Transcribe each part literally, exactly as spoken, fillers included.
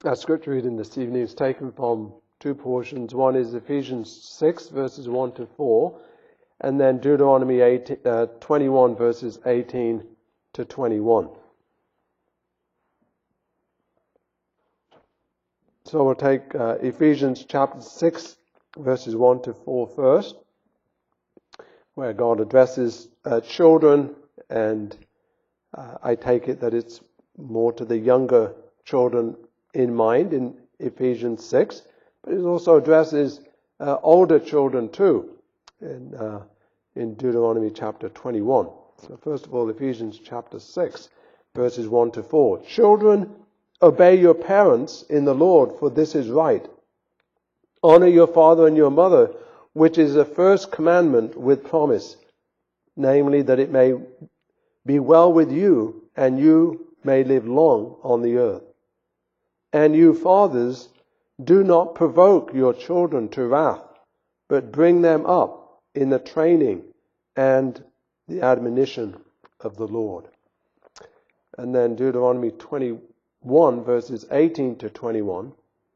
Our scripture reading this evening is taken from two portions. One is Ephesians six, verses one to four, and then Deuteronomy eighteen, uh, twenty-one, verses eighteen to twenty-one. So we'll take uh, Ephesians chapter six, verses one to four first, where God addresses uh, children, and uh, I take it that it's more to the younger children in mind in Ephesians six, but it also addresses uh, older children too in, uh, in Deuteronomy chapter twenty-one. So first of all, Ephesians chapter six, verses one to four. Children, obey your parents in the Lord, for this is right. Honor your father and your mother, which is the first commandment with promise, namely that it may be well with you and you may live long on the earth. And you fathers, do not provoke your children to wrath, but bring them up in the training and the admonition of the Lord. And then Deuteronomy twenty-one, verses eighteen to twenty-one.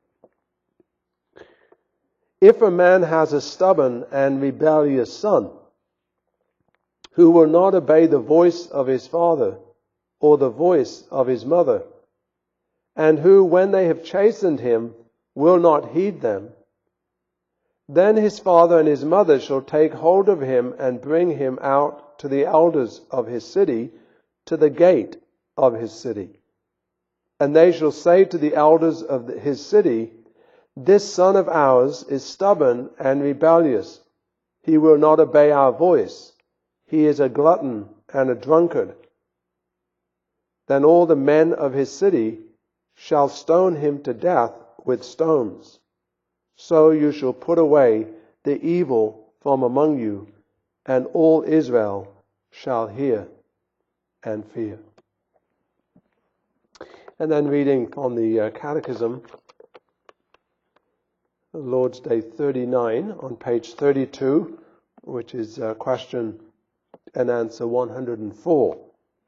If a man has a stubborn and rebellious son, who will not obey the voice of his father or the voice of his mother, and who, when they have chastened him, will not heed them, then his father and his mother shall take hold of him and bring him out to the elders of his city, to the gate of his city. And they shall say to the elders of his city, this son of ours is stubborn and rebellious. He will not obey our voice. He is a glutton and a drunkard. Then all the men of his city shall stone him to death with stones. So you shall put away the evil from among you, and all Israel shall hear and fear. And then reading from the uh, Catechism, Lord's Day thirty-nine, on page thirty-two, which is uh, question and answer one hundred four.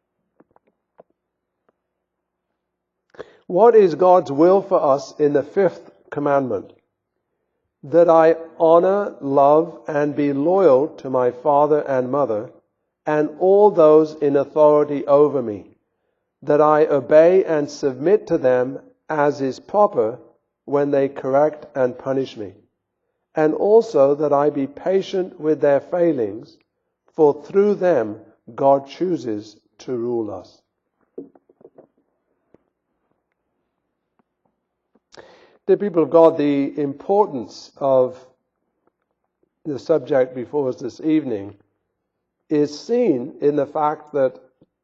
What is God's will for us in the fifth commandment? That I honor, love, and be loyal to my father and mother, and all those in authority over me. That I obey and submit to them as is proper when they correct and punish me. And also that I be patient with their failings, for through them God chooses to rule us. Dear people of God, the importance of the subject before us this evening is seen in the fact that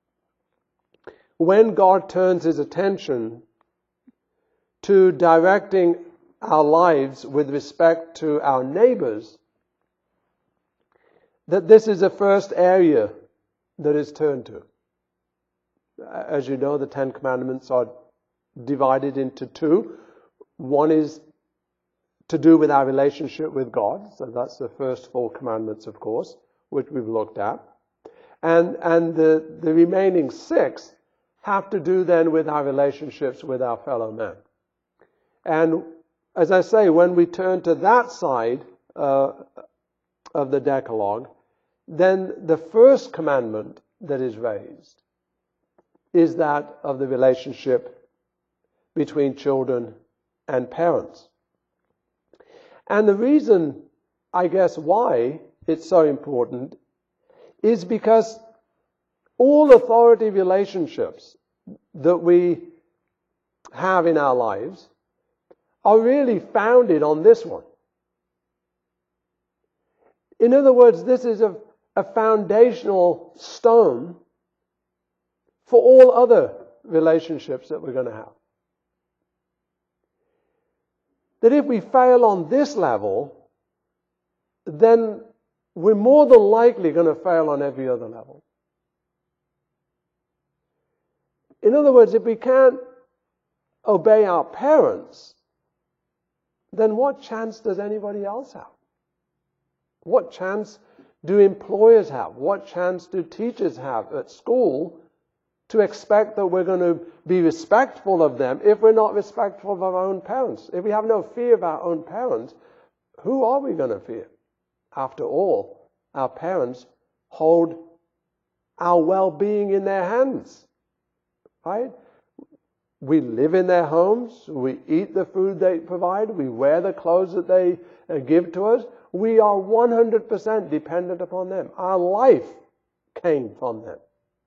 when God turns his attention to directing our lives with respect to our neighbors, that this is the first area that is turned to. As you know, the Ten Commandments are divided into two. One is to do with our relationship with God. So that's the first four commandments, of course, which we've looked at. And, and the, the remaining six have to do then with our relationships with our fellow men. And as I say, when we turn to that side uh, of the Decalogue, then the first commandment that is raised is that of the relationship between children and parents. And the reason, I guess, why it's so important is because all authority relationships that we have in our lives are really founded on this one. In other words, this is a, a foundational stone for all other relationships that we're going to have. That if we fail on this level, then we're more than likely going to fail on every other level. In other words, if we can't obey our parents, then what chance does anybody else have? What chance do employers have? What chance do teachers have at school to expect that we're going to be respectful of them if we're not respectful of our own parents. If we have no fear of our own parents, who are we going to fear? After all, our parents hold our well-being in their hands, right? We live in their homes, we eat the food they provide, we wear the clothes that they uh, give to us. We are one hundred percent dependent upon them. Our life came from them.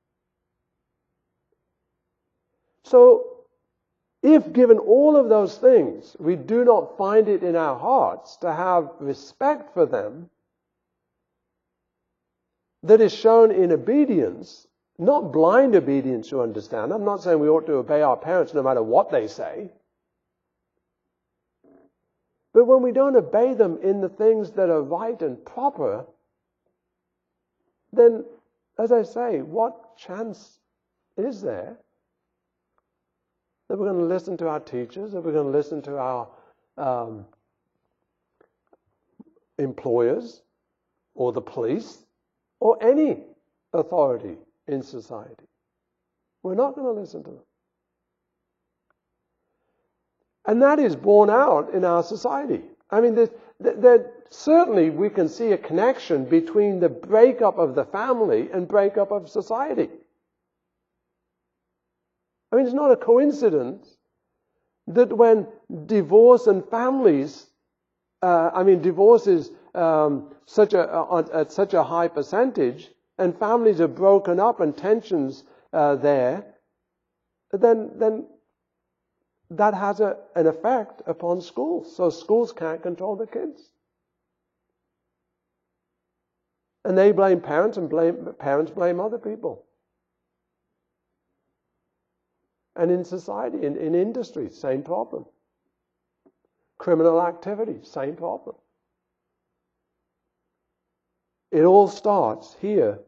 So, if given all of those things, we do not find it in our hearts to have respect for them, that is shown in obedience, not blind obedience, you understand. I'm not saying we ought to obey our parents no matter what they say. But when we don't obey them in the things that are right and proper, then, as I say, what chance is there that we're going to listen to our teachers, that we're going to listen to our um, employers, or the police, or any authority in society? We're not going to listen to them. And that is borne out in our society. I mean, there, there, certainly we can see a connection between the breakup of the family and breakup of society. I mean, it's not a coincidence that when divorce and families, uh, I mean, divorce is um, such a, uh, at such a high percentage, and families are broken up and tensions uh, there, then then that has a, an effect upon schools. So schools can't control the kids. And they blame parents, and blame parents blame other people. And in society, in, in industry, same problem. Criminal activity, same problem. It all starts here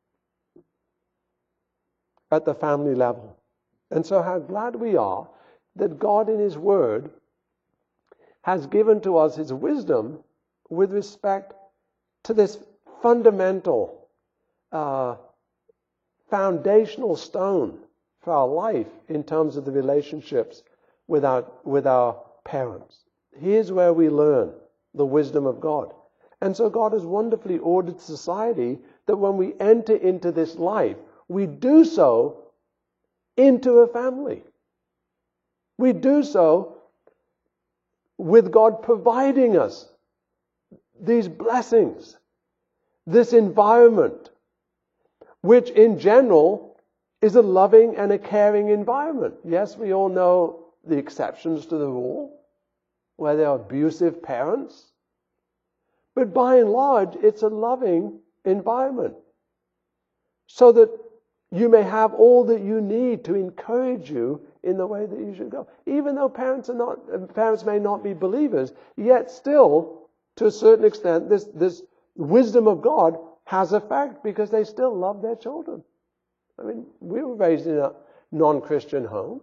at the family level. And so how glad we are that God in His Word has given to us His wisdom with respect to this fundamental, uh, foundational stone for our life in terms of the relationships with our, with our parents. Here's where we learn the wisdom of God. And so God has wonderfully ordered society that when we enter into this life, we do so into a family. We do so with God providing us these blessings, this environment, which in general is a loving and a caring environment. Yes, we all know the exceptions to the rule, where there are abusive parents. But by and large, it's a loving environment, so that you may have all that you need to encourage you in the way that you should go. Even though parents are not, parents may not be believers, yet still, to a certain extent, this, this wisdom of God has effect, because they still love their children. I mean, we were raised in a non-Christian home,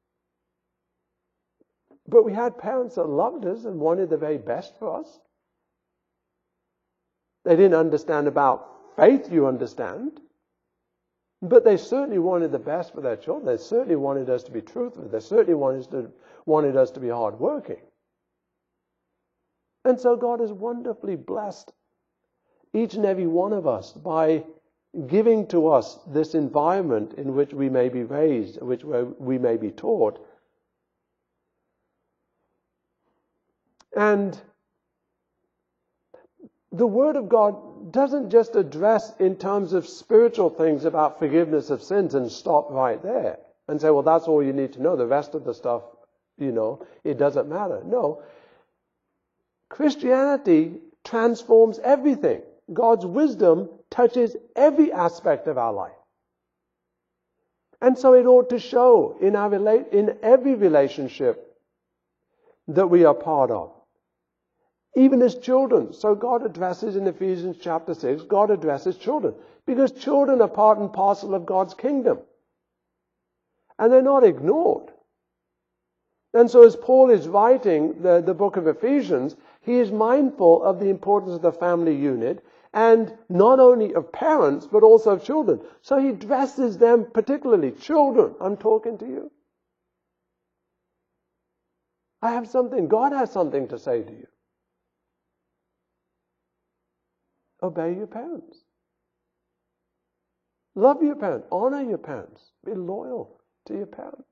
but we had parents that loved us and wanted the very best for us. They didn't understand about faith, you understand. But they certainly wanted the best for their children. They certainly wanted us to be truthful. They certainly wanted us to, wanted us to be hardworking. And so God has wonderfully blessed each and every one of us by giving to us this environment in which we may be raised, in which we may be taught. And the Word of God doesn't just address in terms of spiritual things about forgiveness of sins and stop right there and say, well, that's all you need to know. The rest of the stuff, you know, it doesn't matter. No. Christianity transforms everything. God's wisdom touches every aspect of our life. And so it ought to show in our rela- in every relationship that we are part of. Even as children. So God addresses in Ephesians chapter six, God addresses children. Because children are part and parcel of God's kingdom. And they're not ignored. And so as Paul is writing the, the book of Ephesians, he is mindful of the importance of the family unit. and not only of parents, but also of children. So he addresses them particularly. Children, I'm talking to you. I have something, God has something to say to you. Obey your parents. Love your parents. Honor your parents. Be loyal to your parents.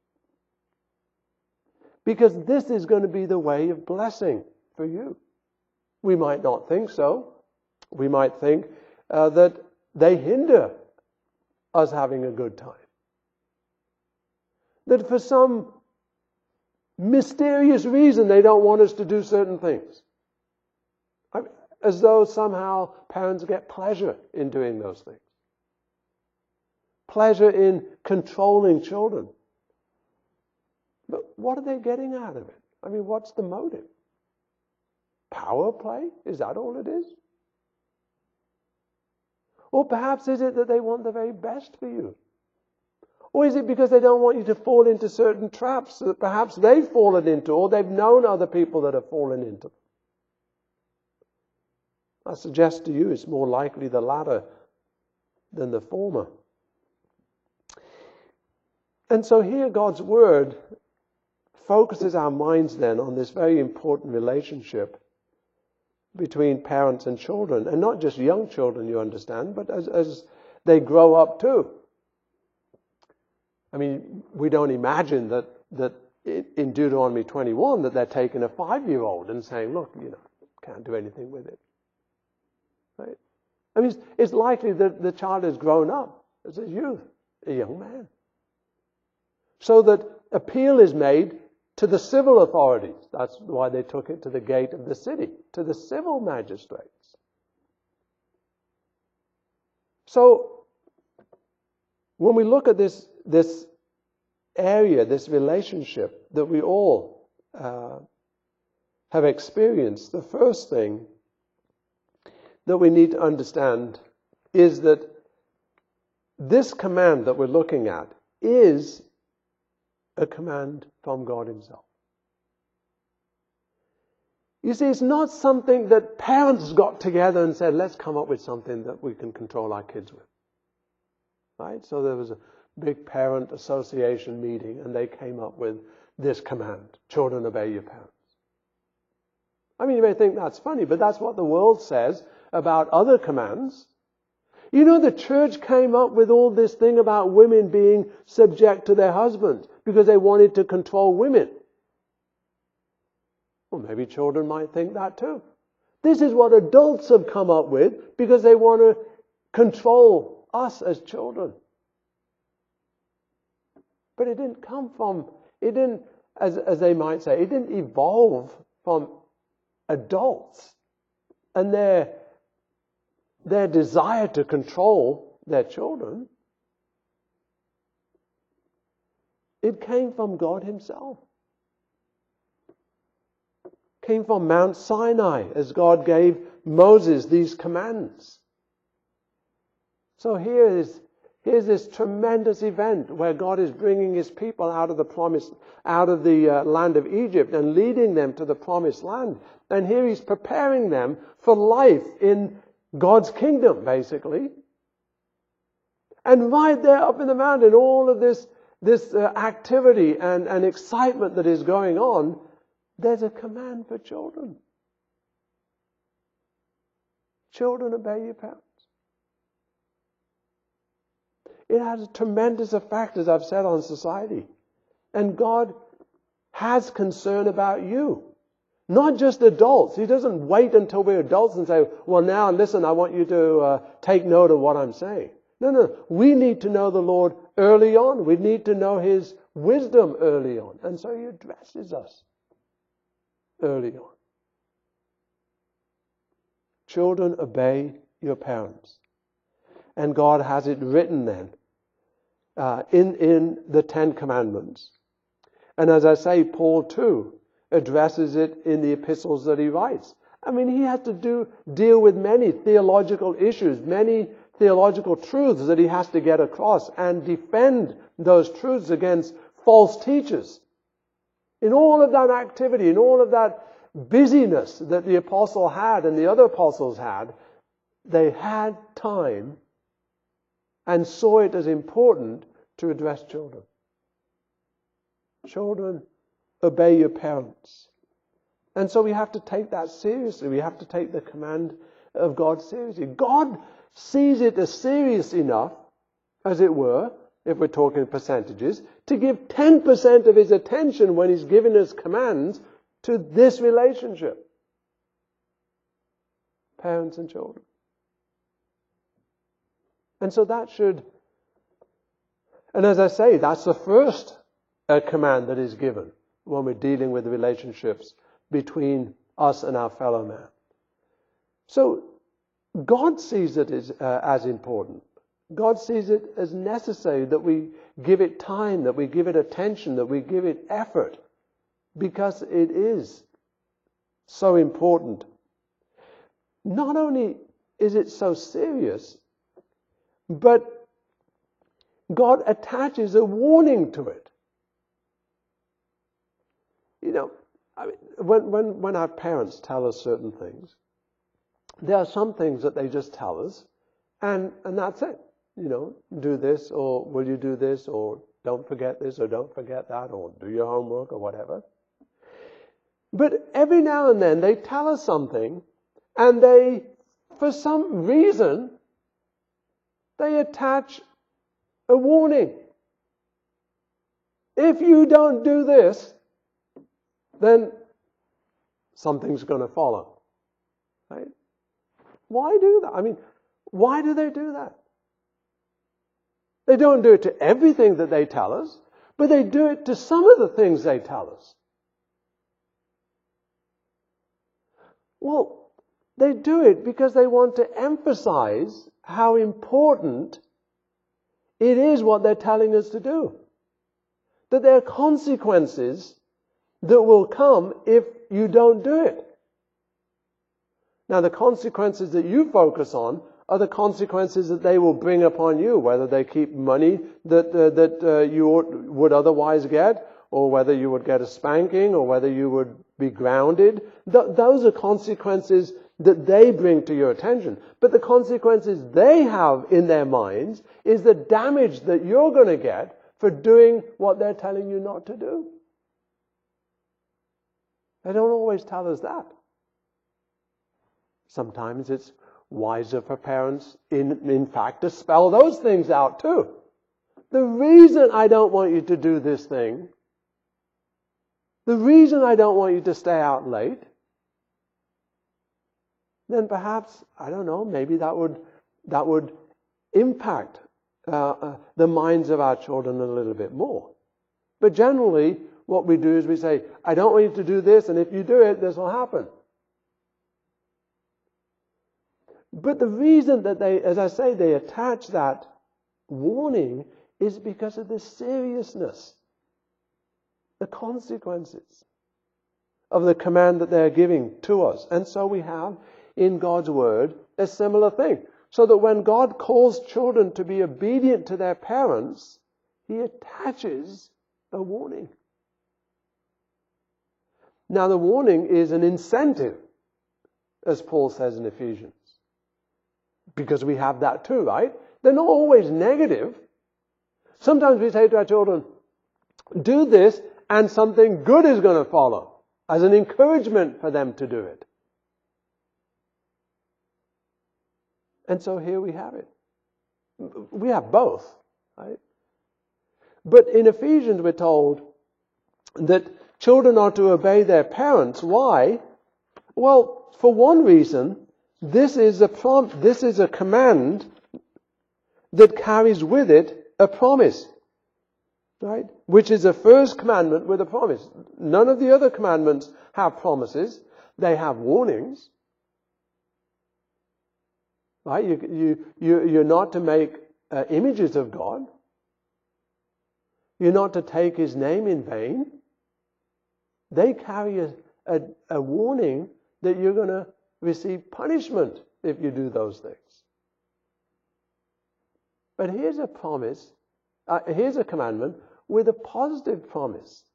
Because this is going to be the way of blessing for you. We might not think so. We might think uh, that they hinder us having a good time. That for some mysterious reason they don't want us to do certain things. I mean, as though somehow parents get pleasure in doing those things. Pleasure in controlling children. But what are they getting out of it? I mean, what's the motive? Power play? Is that all it is? Or perhaps is it that they want the very best for you? Or is it because they don't want you to fall into certain traps that perhaps they've fallen into, or they've known other people that have fallen into them? I suggest to you it's more likely the latter than the former. And so here God's Word focuses our minds then on this very important relationship between parents and children. And not just young children, you understand, but as, as they grow up too. I mean, we don't imagine that, that in Deuteronomy twenty-one that they're taking a five-year-old and saying, look, you know, can't do anything with it. Right? I mean, it's, it's likely that the child has grown up as a youth, a young man. So that appeal is made to the civil authorities. That's why they took it to the gate of the city, to the civil magistrates. So, when we look at this, this area, this relationship that we all uh, have experienced, the first thing that we need to understand is that this command that we're looking at is a command from God Himself. You see, it's not something that parents got together and said, let's come up with something that we can control our kids with. Right? So there was a big parent association meeting and they came up with this command: children, obey your parents. I mean, you may think that's funny, but that's what the world says about other commands. You know, the church came up with all this thing about women being subject to their husbands because they wanted to control women. Well, maybe children might think that too. This is what adults have come up with because they want to control us as children. But it didn't come from, it didn't, as, as they might say, it didn't evolve from adults and their their desire to control their children. It came from God Himself. It came from Mount Sinai as God gave Moses these commands. So here is here's this tremendous event where God is bringing His people out of the promised, out of the uh, land of Egypt and leading them to the promised land. And here He's preparing them for life in God's kingdom, basically. And right there up in the mountain, all of this, this uh, activity and, and excitement that is going on, there's a command for children. Children, obey your parents. It has a tremendous effect, as I've said, on society. And God has concern about you. Not just adults. He doesn't wait until we're adults and say, well, now listen, I want you to uh, take note of what I'm saying. No, no. We need to know the Lord early on. We need to know His wisdom early on. And so He addresses us early on. Children, obey your parents. And God has it written then uh, in, in the Ten Commandments. And as I say, Paul too addresses it in the epistles that he writes. I mean, he had to do deal with many theological issues, many theological truths that he has to get across and defend those truths against false teachers. In all of that activity, in all of that busyness that the apostle had and the other apostles had, they had time and saw it as important to address children. Children, obey your parents. And so we have to take that seriously. We have to take the command of God seriously. God sees it as serious enough, as it were, if we're talking percentages, to give ten percent of his attention when he's giving us commands to this relationship. Parents and children. And so that should, and as I say, that's the first uh, command that is given when we're dealing with the relationships between us and our fellow man. So God sees it as, uh, as important. God sees it as necessary that we give it time, that we give it attention, that we give it effort, because it is so important. Not only is it so serious, but God attaches a warning to it. You know, I mean, when, when, when our parents tell us certain things, there are some things that they just tell us, and, and that's it. You know, do this, or will you do this, or don't forget this, or don't forget that, or do your homework, or whatever. But every now and then they tell us something, and they, for some reason, they attach a warning. If you don't do this, then something's going to follow. Right? Why do that? I mean, why do they do that? They don't do it to everything that they tell us, but they do it to some of the things they tell us. Well, they do it because they want to emphasize how important it is what they're telling us to do. That there are consequences that will come if you don't do it. Now, the consequences that you focus on are the consequences that they will bring upon you, whether they keep money that uh, that uh, you would otherwise get, or whether you would get a spanking, or whether you would be grounded. Th- those are consequences that they bring to your attention. But the consequences they have in their minds is the damage that you're going to get for doing what they're telling you not to do. They don't always tell us that. Sometimes it's wiser for parents, in, in fact, to spell those things out too. The reason I don't want you to do this thing, the reason I don't want you to stay out late, then perhaps, I don't know, maybe that would that would impact uh, uh, the minds of our children a little bit more. But generally, what we do is we say, I don't want you to do this, and if you do it, this will happen. But the reason that they, as I say, they attach that warning is because of the seriousness, the consequences of the command that they're giving to us. And so we have in God's Word a similar thing. So that when God calls children to be obedient to their parents, He attaches a warning. Now the warning is an incentive, as Paul says in Ephesians. Because we have that too, right? They're not always negative. Sometimes we say to our children, do this and something good is going to follow, as an encouragement for them to do it. And so here we have it. We have both, right? But in Ephesians we're told that children are to obey their parents. Why? Well, for one reason, this is a prom- this is a command that carries with it a promise, right? Which is a first commandment with a promise. None of the other commandments have promises; they have warnings, right? You you you you're not to make uh, images of God. You're not to take His name in vain. They carry a, a, a warning that you're going to receive punishment if you do those things. But here's a promise, uh, here's a commandment with a positive promise,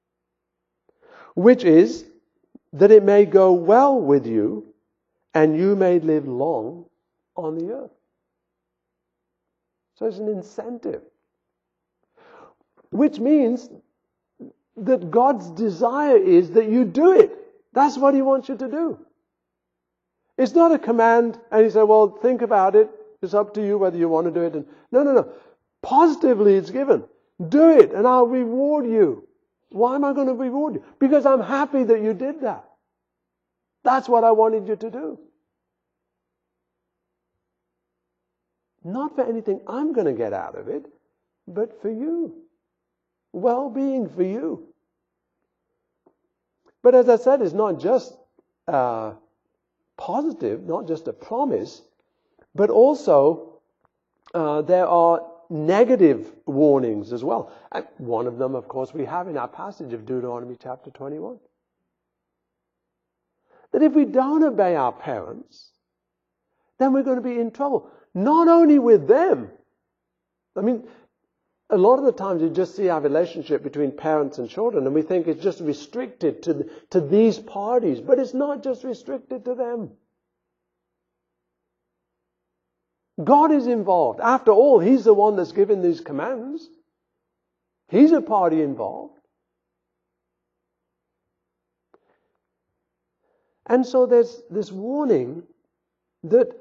which is that it may go well with you and you may live long on the earth. So it's an incentive. Which means that God's desire is that you do it. That's what He wants you to do. It's not a command and He said, well, think about it. It's up to you whether you want to do it. And no, no, no. Positively it's given. Do it and I'll reward you. Why am I going to reward you? Because I'm happy that you did that. That's what I wanted you to do. Not for anything I'm going to get out of it, but for you. Well-being for you. But as I said, it's not just uh, positive, not just a promise, but also uh, there are negative warnings as well. And one of them, of course, we have in our passage of Deuteronomy chapter twenty-one. That if we don't obey our parents, then we're going to be in trouble. Not only with them. I mean, a lot of the times you just see our relationship between parents and children and we think it's just restricted to, to these parties. But it's not just restricted to them. God is involved. After all, He's the one that's given these commands. He's a party involved. And so there's this warning that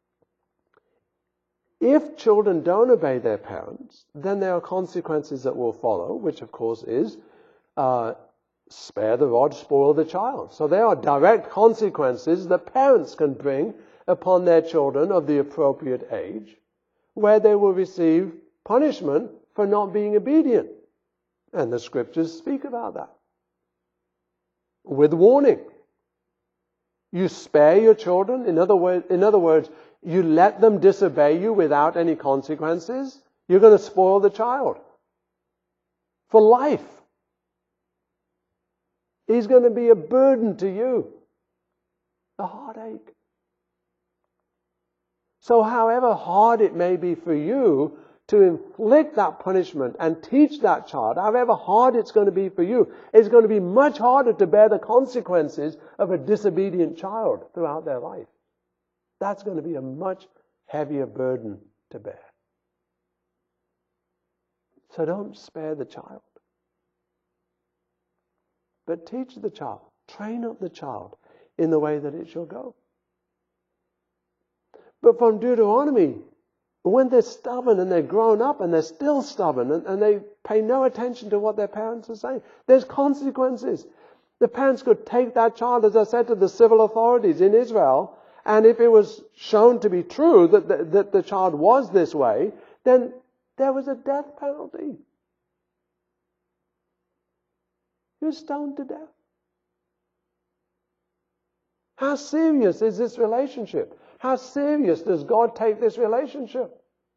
if children don't obey their parents, then there are consequences that will follow, which of course is uh, spare the rod, spoil the child. So there are direct consequences that parents can bring upon their children of the appropriate age, where they will receive punishment for not being obedient. And the scriptures speak about that. With warning. You spare your children. In other words, in other words, you let them disobey you without any consequences. You're going to spoil the child. For life. He's going to be a burden to you. A heartache. So however hard it may be for you to inflict that punishment and teach that child, however hard it's going to be for you, it's going to be much harder to bear the consequences of a disobedient child throughout their life. That's going to be a much heavier burden to bear. So don't spare the child. But teach the child, train up the child in the way that it shall go. But from Deuteronomy, when they're stubborn and they're grown up and they're still stubborn and, and they pay no attention to what their parents are saying, there's consequences. The parents could take that child, as I said, to the civil authorities in Israel, and if it was shown to be true that the, that the child was this way, then there was a death penalty. He was stoned to death. How serious is this relationship? How serious does God take this relationship?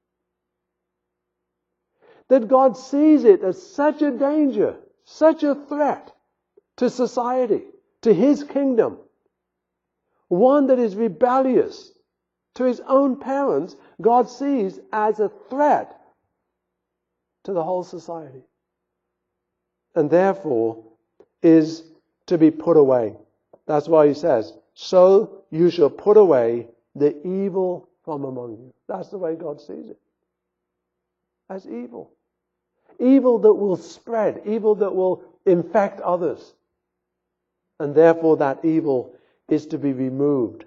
That God sees it as such a danger, such a threat to society, to His kingdom. One that is rebellious to His own parents, God sees as a threat to the whole society. And therefore is to be put away. That's why He says, so you shall put away the evil from among you. That's the way God sees it. As evil. Evil that will spread. Evil that will infect others. And therefore that evil is to be removed.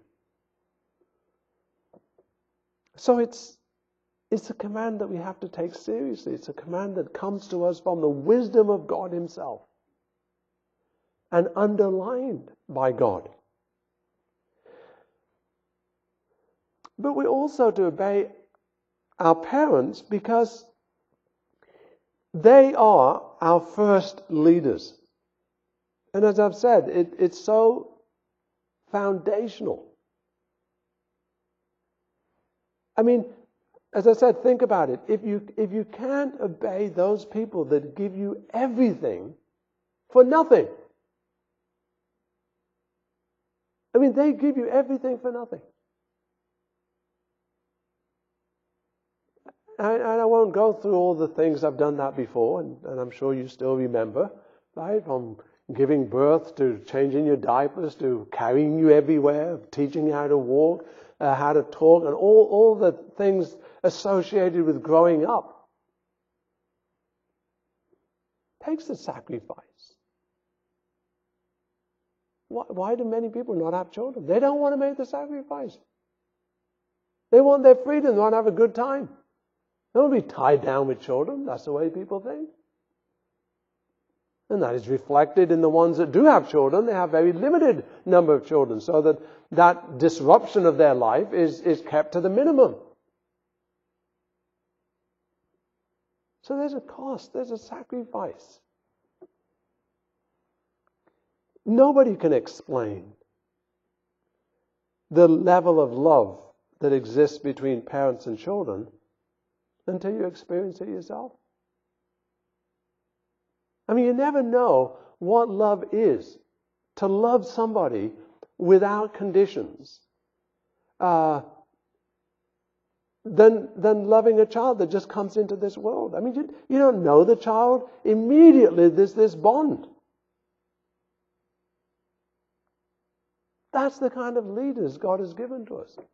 So it's, it's a command that we have to take seriously. It's a command that comes to us from the wisdom of God Himself. And underlined by God. But we're also to obey our parents because they are our first leaders. And as I've said, it, it's so foundational. I mean, as I said, think about it. If you, if you can't obey those people that give you everything for nothing. I mean, they give you everything for nothing. And I won't go through all the things. I've done that before, and, and I'm sure you still remember, right? From giving birth to changing your diapers to carrying you everywhere, teaching you how to walk, uh, how to talk, and all, all the things associated with growing up. It takes a sacrifice. Why, why do many people not have children? They don't want to make the sacrifice. They want their freedom. They want to have a good time. They don't want to be tied down with children. That's the way people think. And that is reflected in the ones that do have children. They have very limited number of children, so that that disruption of their life is, is kept to the minimum. So there's a cost. There's a sacrifice. Nobody can explain the level of love that exists between parents and children until you experience it yourself. I mean, you never know what love is. To love somebody without conditions, uh, than, than loving a child that just comes into this world. I mean, you, you don't know the child. Immediately there's this bond. That's the kind of leaders God has given to us.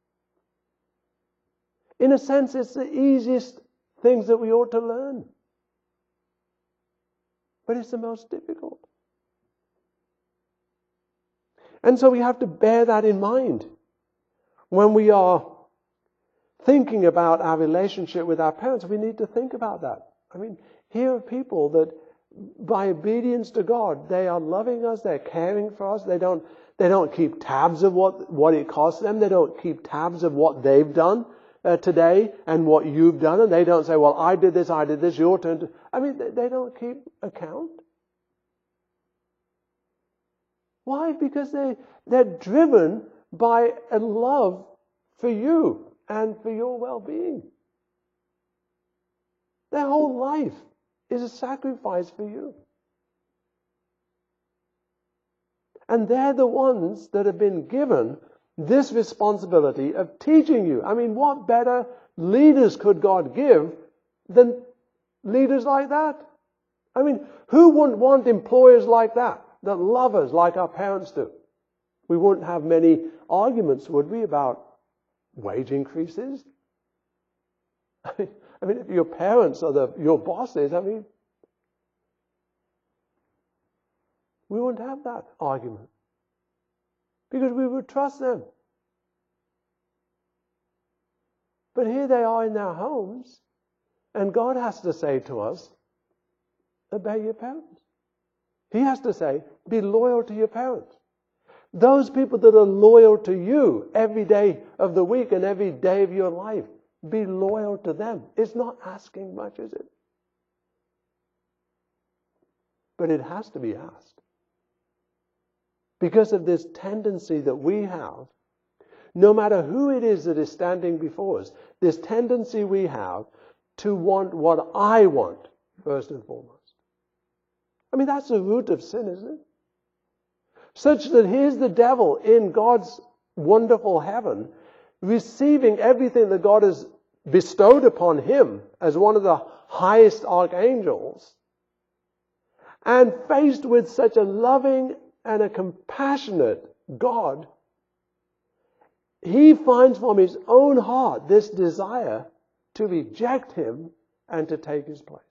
In a sense, it's the easiest things that we ought to learn. But it's the most difficult. And so we have to bear that in mind when we are thinking about our relationship with our parents. We need to think about that. I mean, here are people that by obedience to God, they are loving us, they're caring for us, they don't they don't keep tabs of what, what it costs them, they don't keep tabs of what they've done uh, today and what you've done, and they don't say, well, I did this, I did this, your turn to... I mean, they, they don't keep account. Why? Because they, they're driven by a love for you and for your well-being. Their whole life is a sacrifice for you. And they're the ones that have been given this responsibility of teaching you. I mean, what better leaders could God give than leaders like that? I mean, who wouldn't want employers like that, that love us like our parents do? We wouldn't have many arguments, would we, about wage increases? I mean, I mean if your parents are the, your bosses, I mean, we wouldn't have that argument because we would trust them. But here they are in their homes, and God has to say to us, obey your parents. He has to say, be loyal to your parents. Those people that are loyal to you every day of the week and every day of your life, be loyal to them. It's not asking much, is it? But it has to be asked. Because of this tendency that we have, no matter who it is that is standing before us, this tendency we have to want what I want, first and foremost. I mean, that's the root of sin, isn't it? Such that here's the devil in God's wonderful heaven, receiving everything that God has bestowed upon him as one of the highest archangels, and faced with such a loving and a compassionate God, he finds from his own heart this desire to reject him and to take his place.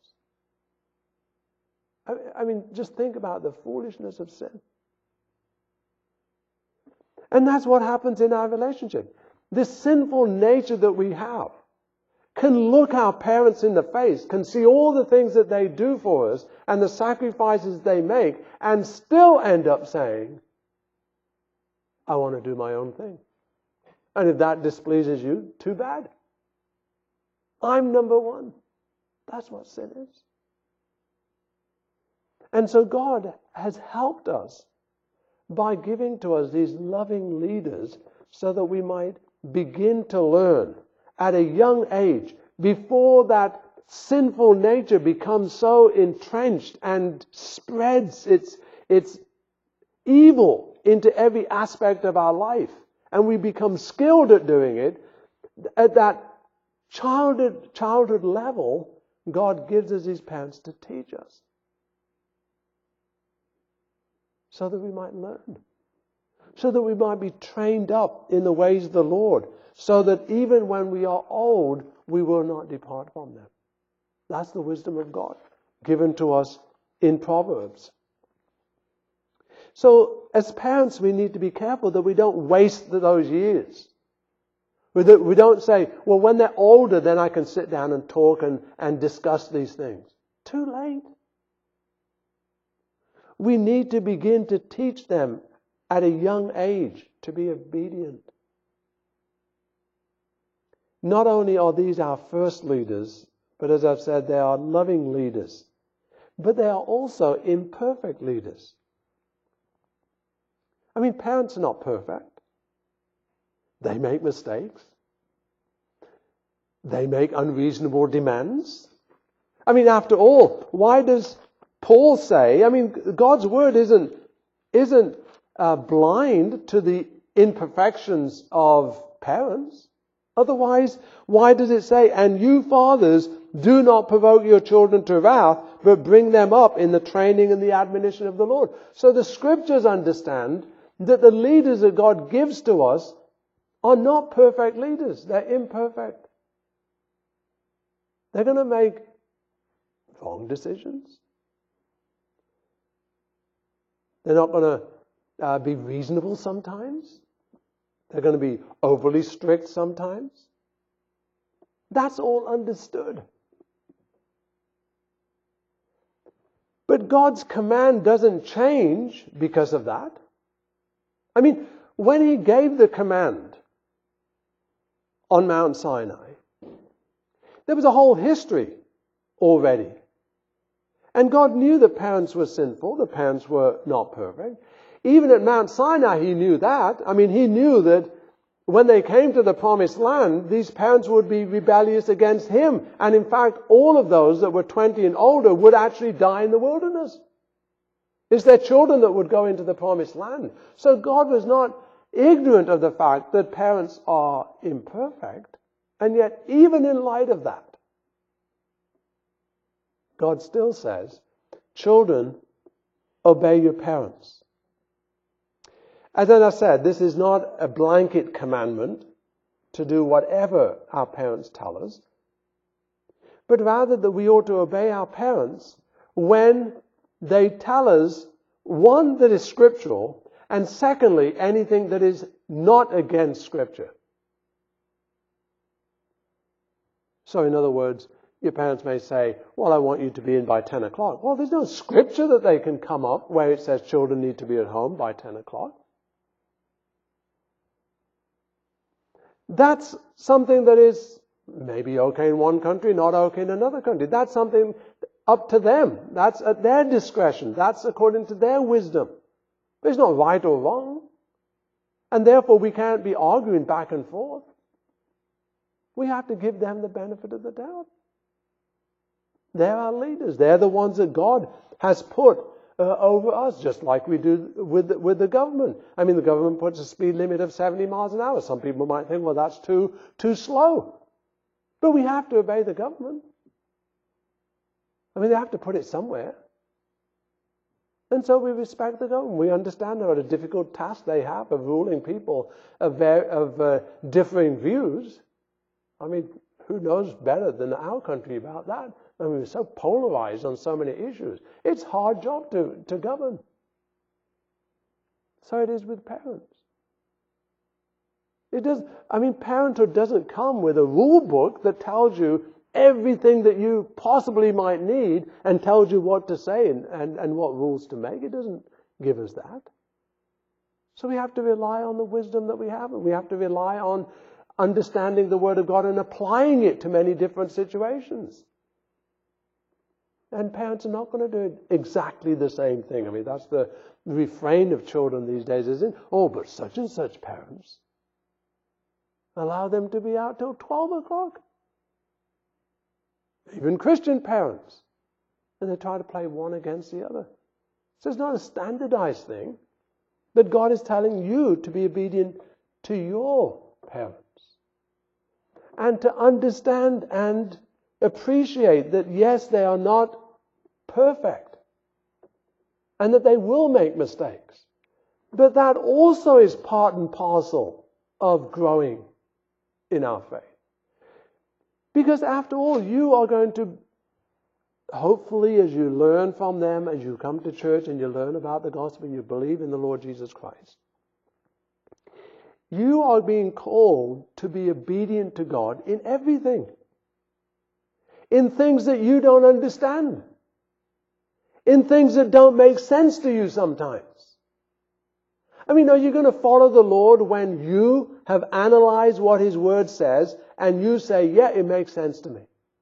I mean, just think about the foolishness of sin. And that's what happens in our relationship. This sinful nature that we have can look our parents in the face, can see all the things that they do for us and the sacrifices they make, and still end up saying, I want to do my own thing. And if that displeases you, too bad. I'm number one. That's what sin is. And so God has helped us by giving to us these loving leaders so that we might begin to learn at a young age, before that sinful nature becomes so entrenched and spreads its, its evil into every aspect of our life, and we become skilled at doing it. At that childhood, childhood level, God gives us His parents to teach us, so that we might learn, so that we might be trained up in the ways of the Lord, so that even when we are old, we will not depart from them. That's the wisdom of God given to us in Proverbs. So as parents, we need to be careful that we don't waste those years. We don't say, well, when they're older, then I can sit down and talk and, and discuss these things. Too late. We need to begin to teach them at a young age to be obedient. Not only are these our first leaders, but as I've said, they are loving leaders. But they are also imperfect leaders. I mean, parents are not perfect. They make mistakes. They make unreasonable demands. I mean, after all, why does Paul say, I mean, God's word isn't, isn't uh, blind to the imperfections of parents. Otherwise, why does it say, and you fathers, do not provoke your children to wrath, but bring them up in the training and the admonition of the Lord. So the scriptures understand that the leaders that God gives to us are not perfect leaders. They're imperfect. They're going to make wrong decisions. They're not going to uh, be reasonable sometimes. They're going to be overly strict sometimes. That's all understood. But God's command doesn't change because of that. I mean, when He gave the command on Mount Sinai, there was a whole history already. And God knew that parents were sinful, the parents were not perfect. Even at Mount Sinai, He knew that. I mean, He knew that when they came to the promised land, these parents would be rebellious against Him. And in fact, all of those that were twenty and older would actually die in the wilderness. It's their children that would go into the promised land. So God was not ignorant of the fact that parents are imperfect. And yet, even in light of that, God still says, children, obey your parents. As I said, this is not a blanket commandment to do whatever our parents tell us, but rather that we ought to obey our parents when they tell us, one, that is scriptural, and secondly, anything that is not against Scripture. So in other words, your parents may say, well, I want you to be in by ten o'clock. Well, there's no scripture that they can come up where it says children need to be at home by ten o'clock. That's something that is maybe okay in one country, not okay in another country. That's something up to them. That's at their discretion. That's according to their wisdom. It's not right or wrong. And therefore we can't be arguing back and forth. We have to give them the benefit of the doubt. They're our leaders. They're the ones that God has put uh, over us, just like we do with the, with the government. I mean, the government puts a speed limit of seventy miles an hour. Some people might think, well, that's too too slow. But we have to obey the government. I mean, they have to put it somewhere. And so we respect the government. We understand what a difficult task they have of ruling people of, ver- of uh, differing views. I mean, who knows better than our country about that? I mean, we're so polarized on so many issues. It's a hard job to, to govern. So it is with parents. It does. I mean, parenthood doesn't come with a rule book that tells you everything that you possibly might need and tells you what to say and, and, and what rules to make. It doesn't give us that. So we have to rely on the wisdom that we have, and we have to rely on understanding the Word of God and applying it to many different situations. And parents are not going to do exactly the same thing. I mean, that's the refrain of children these days, isn't it? Oh, but such and such parents allow them to be out till twelve o'clock. Even Christian parents. And they try to play one against the other. So it's not a standardized thing. But God is telling you to be obedient to your parents. And to understand and appreciate that, yes, they are not perfect. And that they will make mistakes. But that also is part and parcel of growing in our faith. Because after all, you are going to, hopefully as you learn from them, as you come to church and you learn about the gospel and you believe in the Lord Jesus Christ, you are being called to be obedient to God in everything. In things that you don't understand. In things that don't make sense to you sometimes. I mean, are you going to follow the Lord when you have analyzed what His Word says and you say, yeah, it makes sense to me?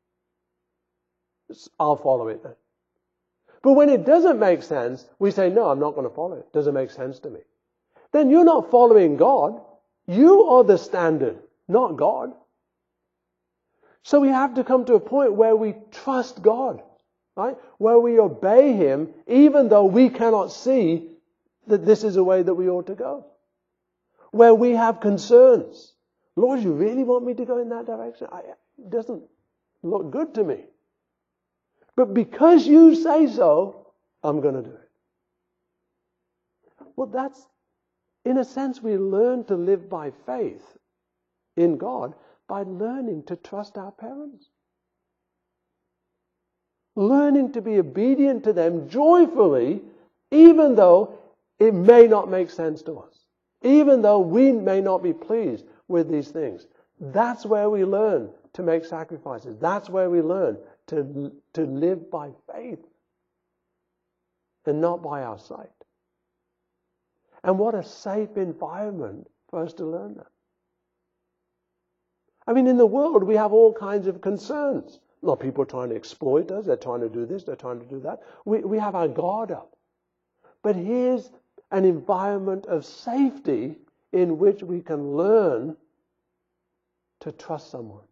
I'll follow it then. But when it doesn't make sense, we say, no, I'm not going to follow it. It doesn't make sense to me. Then you're not following God. You are the standard, not God. So we have to come to a point where we trust God, right? Where we obey Him, even though we cannot see that this is a way that we ought to go. Where we have concerns. Lord, you really want me to go in that direction? I, it doesn't look good to me. But because you say so, I'm going to do it. Well, that's, in a sense, we learn to live by faith in God by learning to trust our parents. Learning to be obedient to them joyfully, even though it may not make sense to us. Even though we may not be pleased with these things. That's where we learn to make sacrifices. That's where we learn to, to live by faith and not by our sight. And what a safe environment for us to learn that. I mean, in the world, we have all kinds of concerns. Not people trying to exploit us. They're trying to do this. They're trying to do that. We, we have our guard up. But here's an environment of safety in which we can learn to trust someone.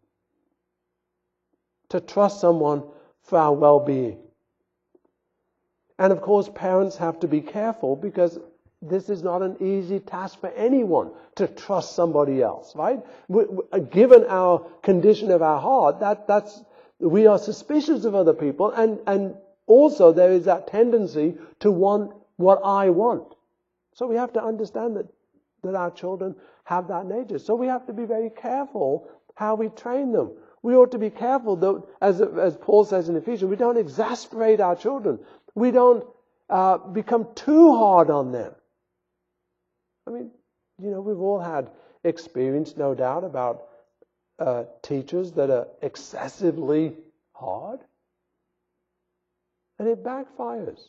To trust someone for our well-being. And of course, parents have to be careful because this is not an easy task for anyone to trust somebody else, right? We, we, given our condition of our heart, that that's we are suspicious of other people, and, and also there is that tendency to want what I want. So we have to understand that, that our children have that nature. So we have to be very careful how we train them. We ought to be careful, that, as, as Paul says in Ephesians, we don't exasperate our children. We don't uh, become too hard on them. I mean, you know, we've all had experience, no doubt, about uh, teachers that are excessively hard. And it backfires.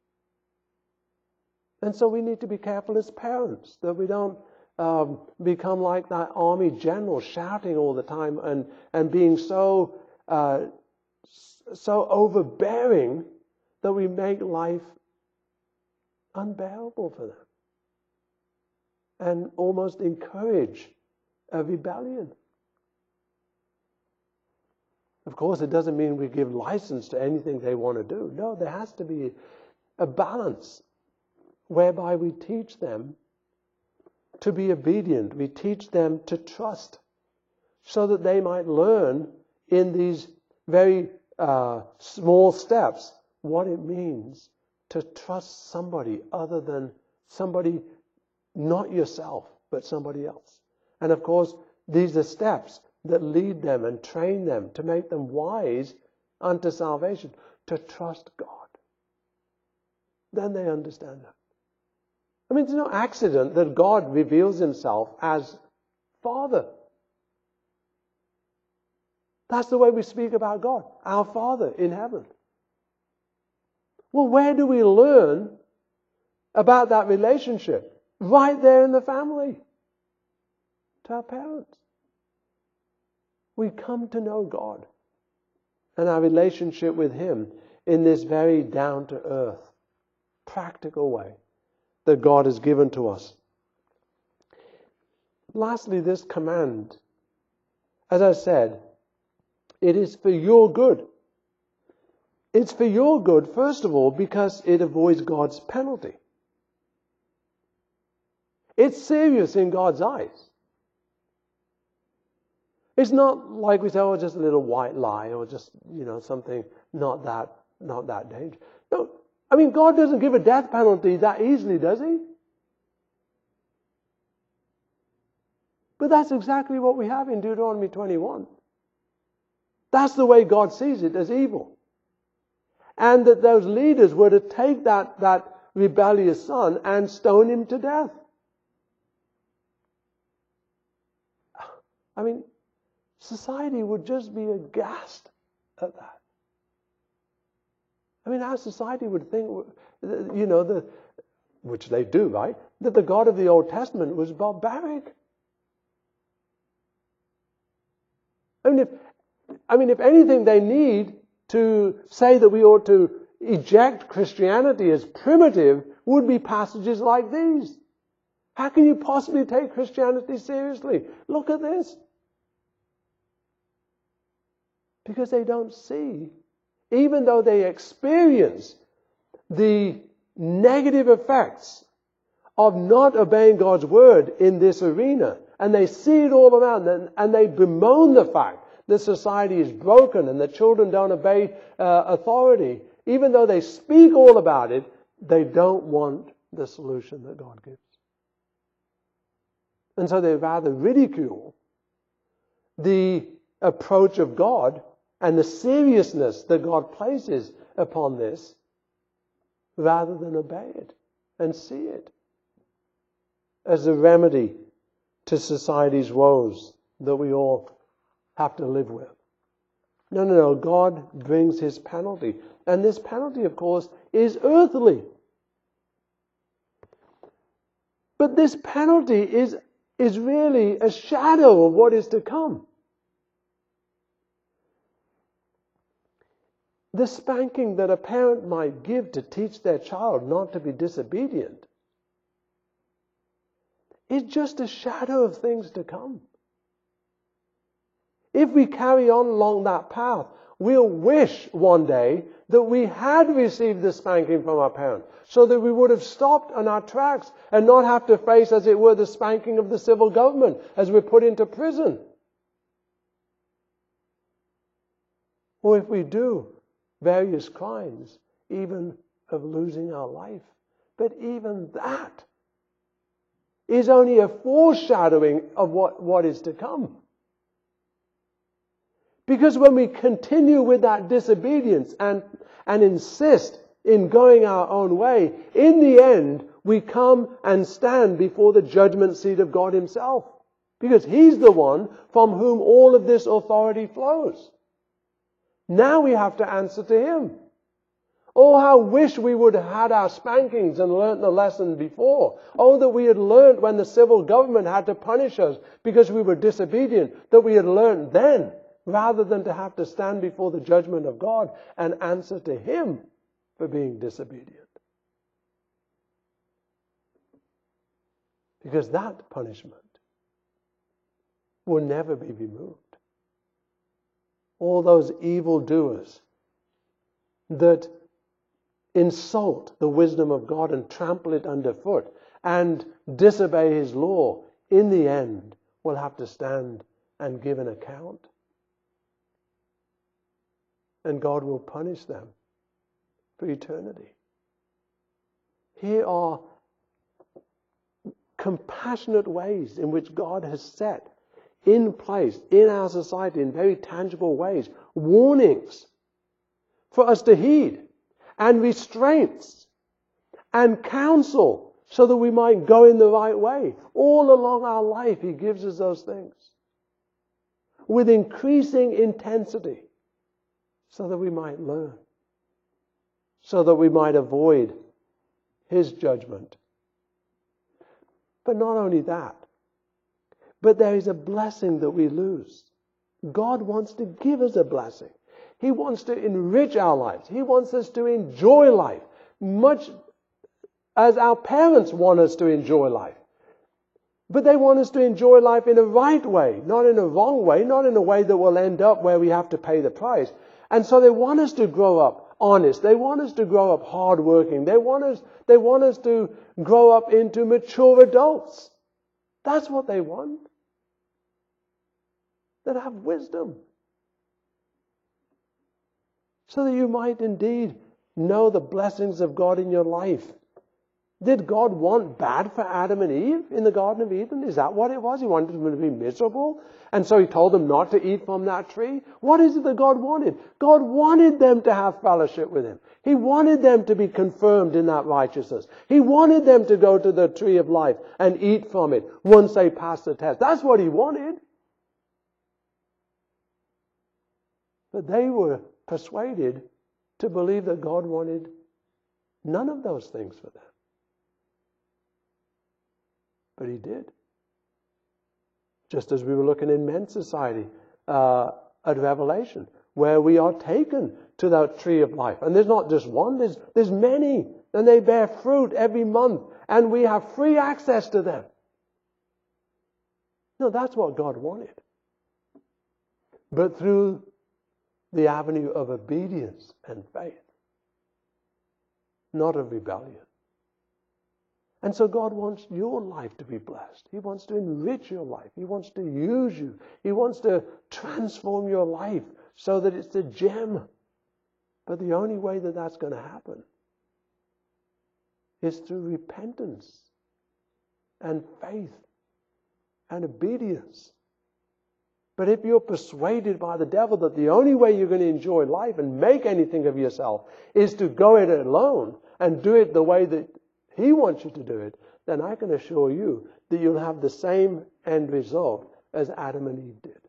And so we need to be careful as parents that we don't um, become like that army general shouting all the time and, and being so, uh, so overbearing that we make life unbearable for them. And almost encourage a rebellion. Of course, it doesn't mean we give license to anything they want to do. No, there has to be a balance whereby we teach them to be obedient. We teach them to trust so that they might learn in these very uh, small steps what it means to trust somebody other than somebody, not yourself, but somebody else. And of course, these are steps that lead them and train them to make them wise unto salvation, to trust God. Then they understand that. I mean, it's no accident that God reveals Himself as Father. That's the way we speak about God, our Father in heaven. Well, where do we learn about that relationship? Right there in the family. To our parents. We come to know God and our relationship with Him in this very down-to-earth, practical way that God has given to us. Lastly, this command, as I said, it is for your good. It's for your good, first of all, because it avoids God's penalty. It's serious in God's eyes. It's not like we say, oh, just a little white lie or just, you know, something not that, not that dangerous. No, I mean, God doesn't give a death penalty that easily, does He? But that's exactly what we have in Deuteronomy twenty-one. That's the way God sees it, as evil. And that those leaders were to take that, that rebellious son and stone him to death. I mean, society would just be aghast at that. I mean, our society would think, you know, the, which they do, right, that the God of the Old Testament was barbaric. I mean, if, I mean, if anything they need to say that we ought to eject Christianity as primitive would be passages like these. How can you possibly take Christianity seriously? Look at this. Because they don't see, even though they experience the negative effects of not obeying God's word in this arena, and they see it all around them, and they bemoan the fact that society is broken and the children don't obey uh, authority. Even though they speak all about it, they don't want the solution that God gives. And so they rather ridicule the approach of God and the seriousness that God places upon this, rather than obey it and see it as a remedy to society's woes that we all have to live with. No, no, no. God brings his penalty. And this penalty, of course, is earthly. But this penalty is, is really a shadow of what is to come. The spanking that a parent might give to teach their child not to be disobedient is just a shadow of things to come. If we carry on along that path, we'll wish one day that we had received the spanking from our parents, so that we would have stopped on our tracks and not have to face, as it were, the spanking of the civil government as we're put into prison. Or if we do various crimes, even of losing our life. But even that is only a foreshadowing of what, what is to come. Because when we continue with that disobedience and, and insist in going our own way, in the end, we come and stand before the judgment seat of God himself. Because he's the one from whom all of this authority flows. Now we have to answer to him. Oh, how wish we would have had our spankings and learnt the lesson before. Oh, that we had learnt when the civil government had to punish us because we were disobedient, that we had learnt then, rather than to have to stand before the judgment of God and answer to him for being disobedient. Because that punishment will never be removed. All those evildoers that insult the wisdom of God and trample it underfoot and disobey his law, in the end will have to stand and give an account. And God will punish them for eternity. Here are compassionate ways in which God has set in place in our society in very tangible ways, warnings for us to heed, and restraints and counsel so that we might go in the right way. All along our life he gives us those things with increasing intensity so that we might learn, so that we might avoid his judgment. But not only that, but there is a blessing that we lose. God wants to give us a blessing. He wants to enrich our lives. He wants us to enjoy life, much as our parents want us to enjoy life. But they want us to enjoy life in a right way, not in a wrong way, not in a way that will end up where we have to pay the price. And so they want us to grow up honest. They want us to grow up hardworking. They want us, they want us to grow up into mature adults. That's what they want. That have wisdom. So that you might indeed know the blessings of God in your life. Did God want bad for Adam and Eve in the Garden of Eden? Is that what it was? He wanted them to be miserable? And so he told them not to eat from that tree? What is it that God wanted? God wanted them to have fellowship with him. He wanted them to be confirmed in that righteousness. He wanted them to go to the tree of life and eat from it once they passed the test. That's what he wanted. But they were persuaded to believe that God wanted none of those things for them. But he did. Just as we were looking in men's society uh, at Revelation, where we are taken to that tree of life. And there's not just one, there's, there's many. And they bear fruit every month. And we have free access to them. No, that's what God wanted. But through the avenue of obedience and faith, not of rebellion. And so God wants your life to be blessed. He wants to enrich your life. He wants to use you. He wants to transform your life so that it's a gem. But the only way that that's going to happen is through repentance and faith and obedience. But if you're persuaded by the devil that the only way you're going to enjoy life and make anything of yourself is to go it alone and do it the way that he wants you to do it, then I can assure you that you'll have the same end result as Adam and Eve did.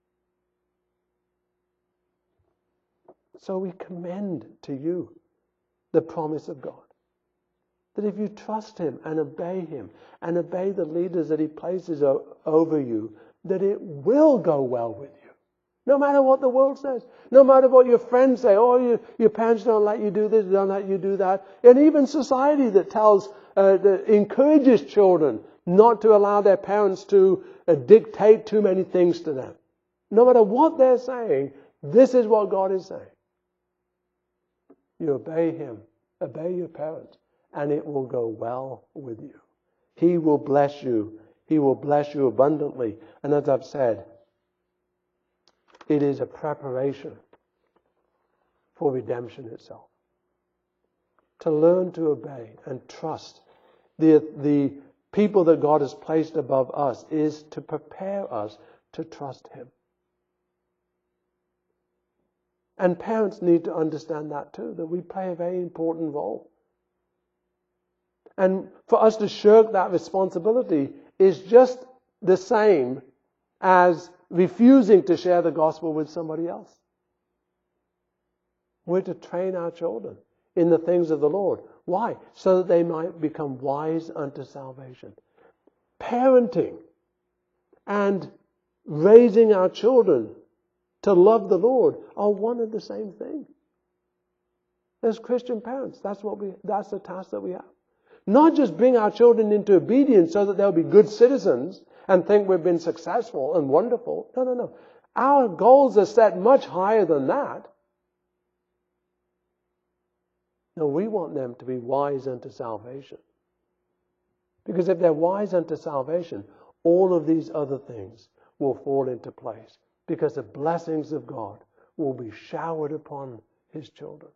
So we commend to you the promise of God. That if you trust him and obey him and obey the leaders that he places o- over you, that it will go well with you. No matter what the world says. No matter what your friends say. Oh, you, your parents don't let you do this, don't let you do that. And even society that tells, uh, that encourages children not to allow their parents to uh, dictate too many things to them. No matter what they're saying, this is what God is saying. You obey him. Obey your parents. And it will go well with you. He will bless you. He will bless you abundantly. And as I've said, it is a preparation for redemption itself. To learn to obey and trust the, the people that God has placed above us is to prepare us to trust him. And parents need to understand that too, that we play a very important role. And for us to shirk that responsibility is just the same as refusing to share the gospel with somebody else. We're to train our children in the things of the Lord. Why? So that they might become wise unto salvation. Parenting and raising our children to love the Lord are one and the same thing. As Christian parents, that's what we that's the task that we have. Not just bring our children into obedience so that they'll be good citizens and think we've been successful and wonderful. No, no, no. Our goals are set much higher than that. No, we want them to be wise unto salvation. Because if they're wise unto salvation, all of these other things will fall into place. Because the blessings of God will be showered upon his children.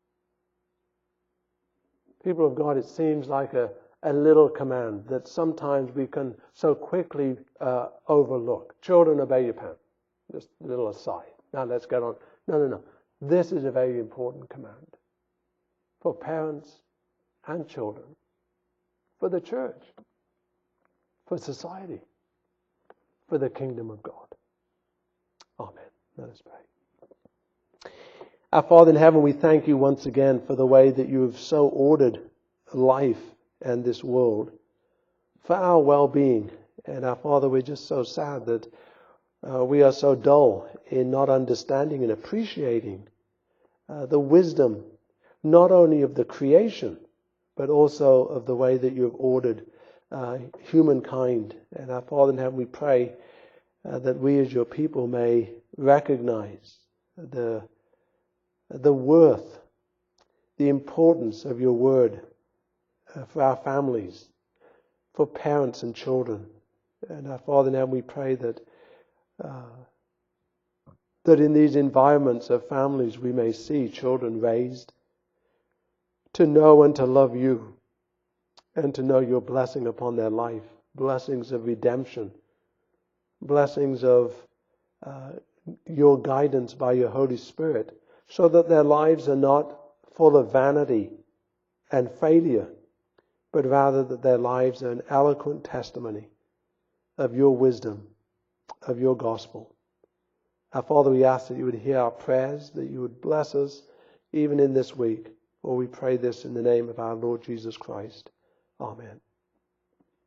People of God, it seems like a, a little command that sometimes we can so quickly uh, overlook. Children, obey your parents. Just a little aside. Now let's get on. No, no, no. This is a very important command for parents and children, for the church, for society, for the kingdom of God. Amen. Let us pray. Our Father in heaven, we thank you once again for the way that you have so ordered life and this world for our well-being. And our Father, we're just so sad that uh, we are so dull in not understanding and appreciating uh, the wisdom not only of the creation, but also of the way that you have ordered uh, humankind. And our Father in heaven, we pray uh, that we as your people may recognize the the worth, the importance of your word uh, for our families, for parents and children. And our Father in heaven, we pray that uh, that in these environments of families we may see children raised to know and to love you, and to know your blessing upon their life, blessings of redemption, blessings of uh, your guidance by your Holy Spirit, so that their lives are not full of vanity and failure, but rather that their lives are an eloquent testimony of your wisdom, of your gospel. Our Father, we ask that you would hear our prayers, that you would bless us even in this week. For we pray this in the name of our Lord Jesus Christ. Amen.